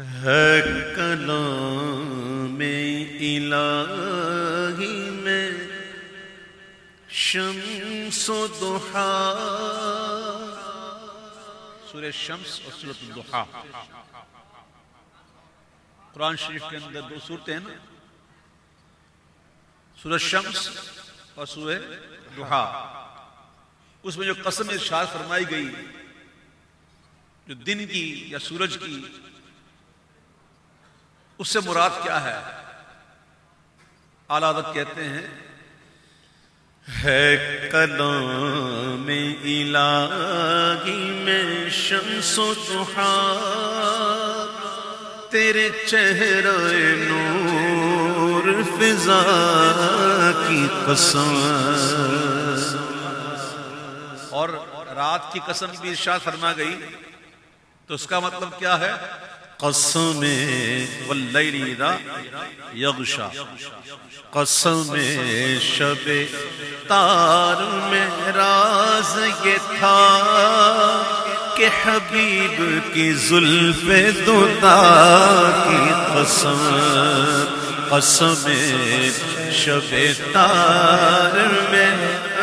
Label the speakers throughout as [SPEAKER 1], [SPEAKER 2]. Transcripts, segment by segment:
[SPEAKER 1] ہے کلام الہی میں شمس و ضحا. سورہ شمس اور سورۃ الضحا. قرآن شریف کے اندر دو سورتیں ہیں نا، سورہ شمس اور سورہ ضحا. اس میں جو قسم ارشاد فرمائی گئی جو دن کی یا سورج کی، اس سے مراد کیا ہے؟ اعلیٰ حضرت کہتے ہیں ہے کلام الہی میں شمس و ضحا، تیرے چہرے نور فضا کی قسم. اور رات کی قسم بھی ارشاد فرما گئی، تو اس کا مطلب کیا ہے؟ قسم واللیل اذا یغشا، قسم شب تار میں راز یہ تھا کہ حبیب کی زلف دوتا کی قسم. قسم شب تار میں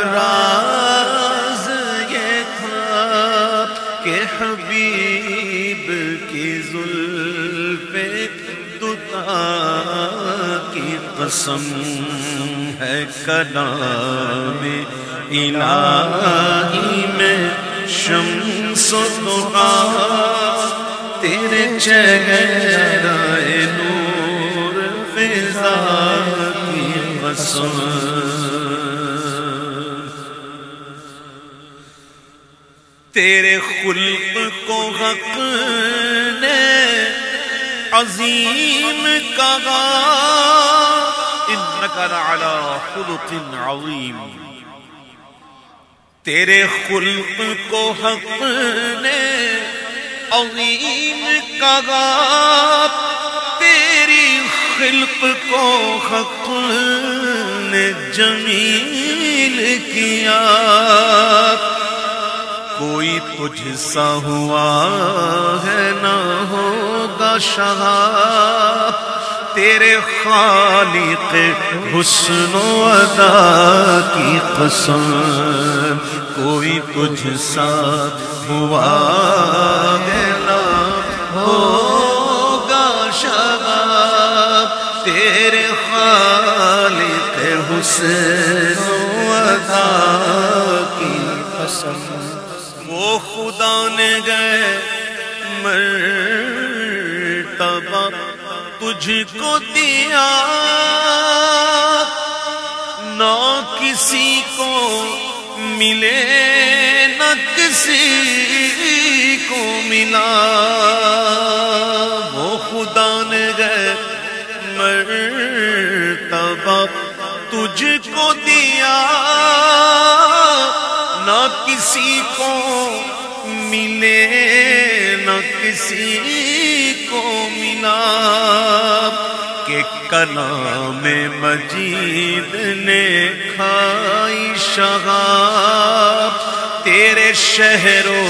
[SPEAKER 1] راز یہ تھا کہ حبیب کی زلف دوتا کی قسم. ہے کلام الہی میں شمس و ضحا، تیرے چہرے نور فضا کی قسم. تیرے خلق کو حق نے عظیم کہا، انک لعلی خلق عظیم. تیرے خلق کو حق نے عظیم کہا، تیری خلق کو حق نے جمیل کیا. کوئی تجھ سا ہوا ہے نہ ہوگا شہا، تیرے خالق حسن و ادا کی قسم. کوئی تجھ سا ہوا ہے نہ ہوگا شہا، تیرے خالق حسن و ادا کی قسم. وہ خدا نے گئے مرتبہ تجھ کو دیا، نہ کسی کو ملے نہ کسی کو ملا. وہ خدا نے گئے مرتبہ تجھ کو دیا، نہ کسی کو ملے نہ کسی کو ملا. کہ کلام مجید نے کھائی شہاب، تیرے شہر و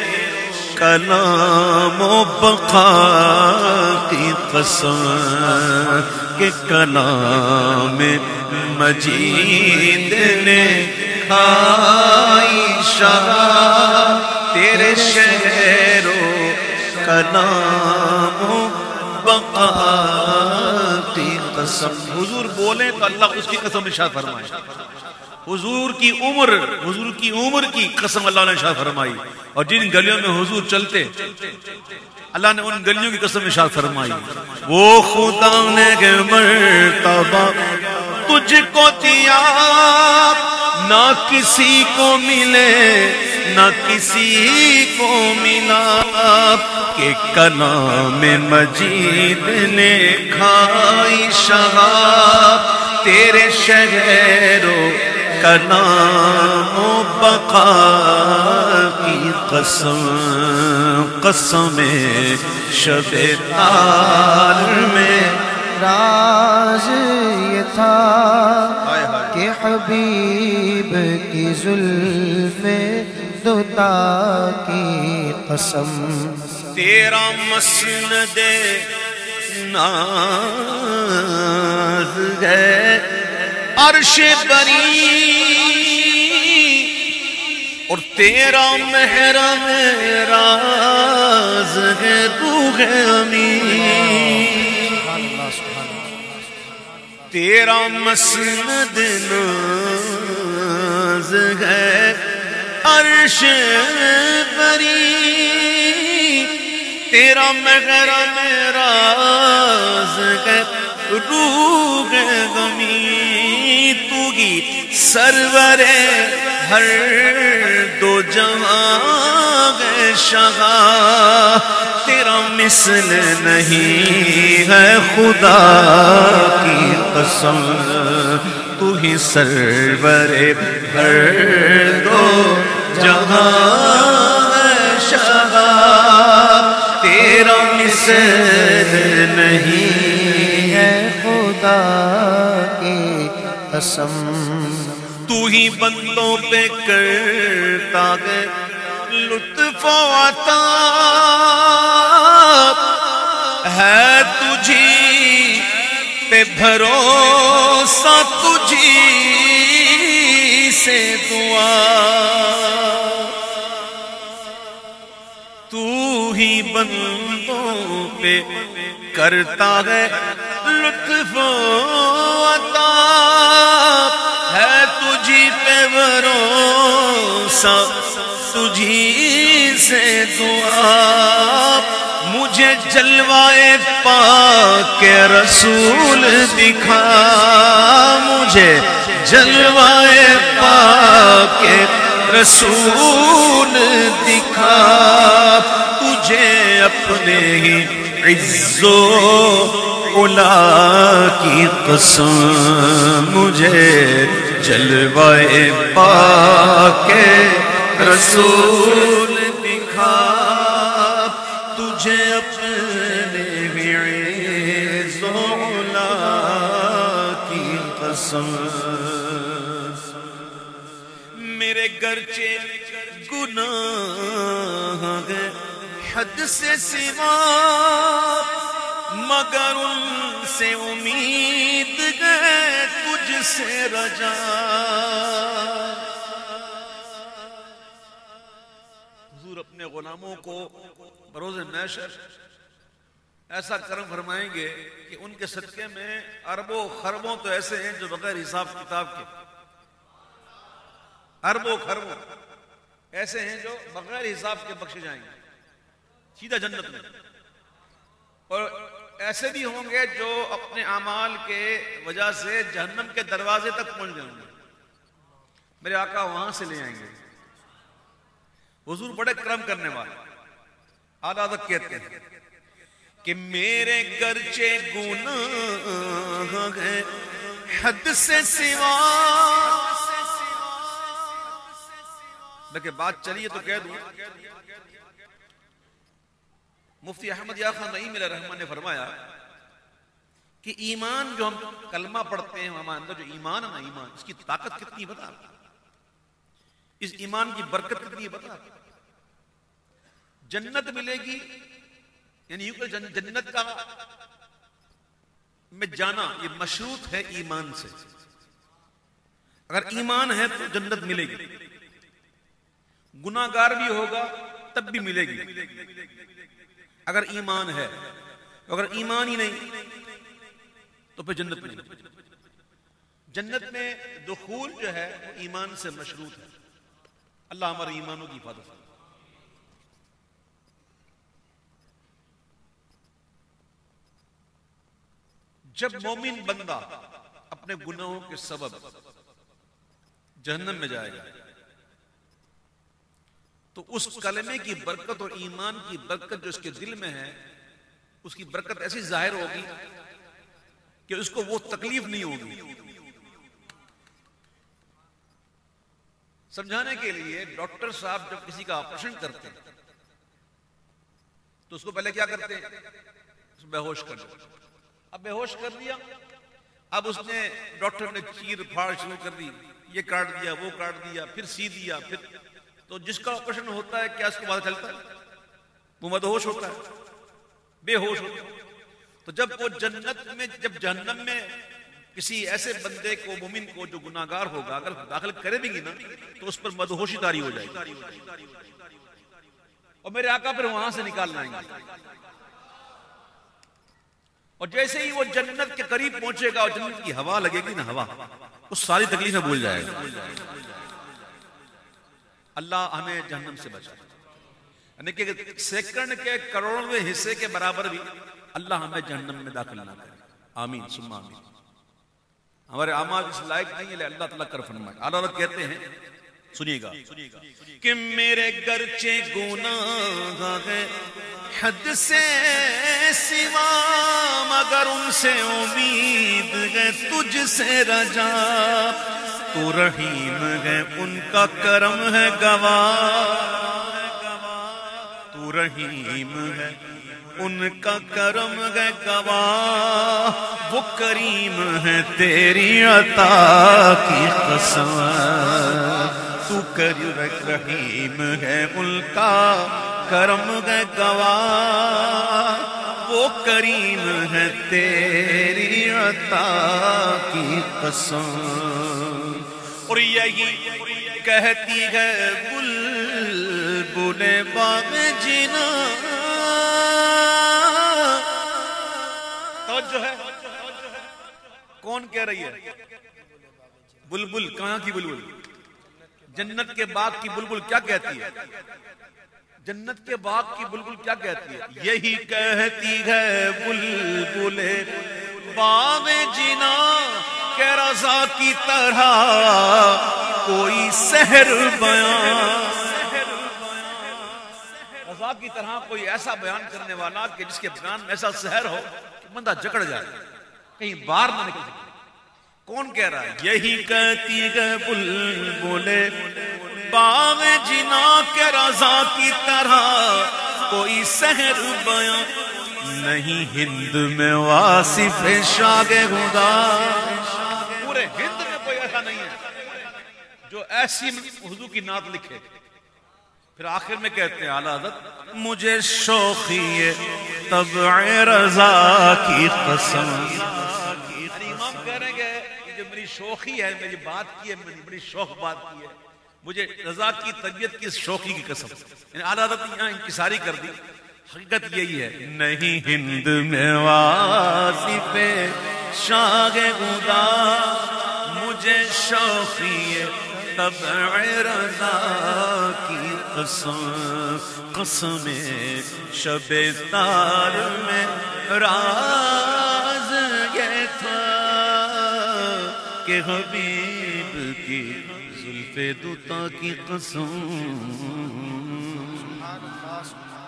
[SPEAKER 1] کلام و بقا کی قسم. کہ کلام مجید نے کھائی شراب، تیرے شہر و کلام و بقا کی قسم. حضور بولے تو اللہ اس کی قسم ارشاد فرمائے. حضور کی عمر کی قسم اللہ نے ارشاد فرمائی. اور جن گلیوں میں حضور چلتے اللہ نے ان گلیوں کی قسم ارشاد فرمائی. وہ خدا نے مرتبہ تجھ کو دیا، نہ کسی کو ملے نہ کسی کو ملا. کہ کلام مجید نے کھائی شہاب، تیرے شہر و کلام و بقا کی قسم. قسم شب تار میں
[SPEAKER 2] راز یہ تھا کہ حبیب کی زلف دوتا کی قسم.
[SPEAKER 1] تیرا مسند ناز ہے عرش بری، اور تیرا محرم راز ہے روح امین، تیرا مسند ناز ہے عرش بری، تیرا محرم راز ہے روح امین، تو ہی سرور ہر دو جہاں ہے شاہ، تیرا مثل نہیں ہے خدا کی قسم، تو ہی سرور ہر دو جہاں ہے شاہ، تیرا مثل نہیں ہے خدا کی قسم، تو ہی بندوں پہ کرتا ہے لطف و عطا، ہے تجھی پہ بھروسہ، تجھی سے دعا، تو ہی بندوں پہ کرتا ہے لطف و عطا، ہے تجھی پہ بھروسہ، تجھی سے دعا، مجھے جلوائے پاک رسول دکھا، مجھے جلوائے پاک رسول دکھا، تجھے اپنے ہی عز و علا کی قسم، مجھے جلوائے پاک رسول دکھا، تجھے اپنے ہی عز و علا کی قسم، میرے گرچہ گناہ ہے حد سے سوا، مگر ان سے امید ہے تجھ سے رجا، حضور اپنے غلاموں کو بروز محشر ایسا کرم فرمائیں گے کہ ان کے صدقے میں اربوں خربوں تو ایسے ہیں جو بغیر حساب کتاب کے، اربوں خربوں ایسے ہیں جو بغیر حساب کے بخشے جائیں گے سیدھا جنت میں، اور ایسے بھی ہوں گے جو اپنے اعمال کے وجہ سے جہنم کے دروازے تک پہنچ جائیں گے، میرے آقا وہاں سے لے آئیں گے۔ حضور بڑے کرم کرنے والے، اعلیٰ حضرت کہتے ہیں کہ میرے گرچہ گناہ ہے حد سے سوا، لیکن بات چلیے تو کہہ دوں، مفتی احمد یا خان نعیم علیہ الرحمن نے فرمایا کہ ایمان جو ہم کلمہ پڑھتے ہیں، ہمارے اندر جو ایمان ہے نا، ایمان اس کی طاقت کتنی بتا، اس ایمان کی برکت کتنی بتا، جنت ملے گی، یعنی یوں کہ جنت کا میں جانا یہ مشروط ہے ایمان سے، اگر ایمان ہے تو جنت ملے گی، گناہگار بھی ہوگا تب بھی ملے گی اگر ایمان ہے، اگر ایمان ہی نہیں تو پھر جنت میں نہیں۔ جنت میں دخول جو ہے وہ ایمان سے مشروط ہے، اللہ ہمارے ایمانوں کی حفاظت کرے۔ جب مومن بندہ اپنے گناہوں کے سبب جہنم میں جائے گا تو اس کلمے کی برکت اور ایمان کی برکت جو اس کے دل میں ہے، اس کی برکت ایسی ظاہر ہوگی کہ اس کو وہ تکلیف نہیں ہوگی۔ سمجھانے کے لیے ڈاکٹر صاحب جب کسی کا آپریشن کرتے ہیں تو اس کو پہلے کیا کرتے ہیں؟ اس کو بے ہوش کر دیتے، اب بے ہوش کر دیا، اب اس نے ڈاکٹر نے چیر پھاڑ شروع کر دی، یہ کاٹ دیا، وہ کاٹ دیا، پھر سی دیا، پھر تو جس کا آپریشن ہوتا ہے کیا اس کو پتہ چلتا ہے؟ وہ مدہوش ہوتا ہے، بے ہوش ہوتا ہے. تو جب وہ جنت میں، جب جہنم میں کسی ایسے بندے کو، مومن کو جو گناہگار ہوگا، اگر داخل کرے بھی گی نا تو اس پر مدہوشی طاری ہو جائے گی، اور میرے آقا پھر وہاں سے نکال لائیں گے. اور جیسے ہی وہ جنت کے قریب پہنچے گا اور جنت کی ہوا لگے گی نا، ہوا، اس ساری تکلیفیں بھول جائے گا. اللہ ہمیں جہنم سے بچائے. یعنی کہ سیکنڈ کے کروڑویں حصے کے برابر بھی اللہ ہمیں جہنم میں داخل نہ کرے. آمین ثم آمین. ہمارے اعمال اس لائق نہیں ہے، اللہ تعالیٰ کر فرمائے. اعلیٰ حضرت کہتے ہیں، سنیے گا، کہ میرے گرچہ گناہ ہے حد سے سوا، مگر ان سے امید ہے تجھ سے رجا. تو رحیم ہے ان کا کرم ہے گواہ، تو رحیم ہے ان کا کرم ہے گواہ. وہ کریم ہے تیری عطا کی قسم، تو رحیم ہے ان کا کرم ہے گواہ. وہ کریم ہے تیری عطا کی قسم. اور یہی کہتی ہے بلبل باغ جنا. توجہ ہے، کون کہہ رہی ہے؟ بلبل. کہاں کی بلبل؟ جنت کے باغ کی بلبل کیا کہتی ہے؟ جنت کے باغ کی بلبل کیا کہتی ہے؟ یہی کہتی ہے بلبل باغ جنا کہ رضا کی طرح کوئی سحر بیان. رضا کی طرح کوئی ایسا بیان کرنے والا کہ جس کے بیان میں ایسا سحر ہو کہ بندہ جکڑ جائے، کہیں باہر نہ نکل سکے. کون کہہ رہا ہے؟ یہی کہتی ہے بلبل باغ جنا کے رضا کی طرح کوئی سحر بیان نہیں. ہند میں واصف شاگ خدا، پورے ہند میں کوئی ایسا نہیں ہے جو ایسی حضور کی نعت لکھے. پھر آخر میں کہتے ہیں اعلیٰ حضرت، مجھے شوقی طبع رضا کی قسم. امام کہہ رہے ہیں کہ جو میری شوخی ہے، میری بات کی ہے، میری بڑی شوق بات کی ہے، مجھے رضا کی طبیعت کی شوقی کی قسم. یعنی اعلیٰ حضرت یہاں انکساری کر دی. حقیقت یہی ہے، نہیں ہند میں واصف شاہ خدا، مجھے شوقی طبع رضا کی قسم. قسم شب تار میں راز یہ تھا کہ حبیب کی زلف دوتا کی قسم.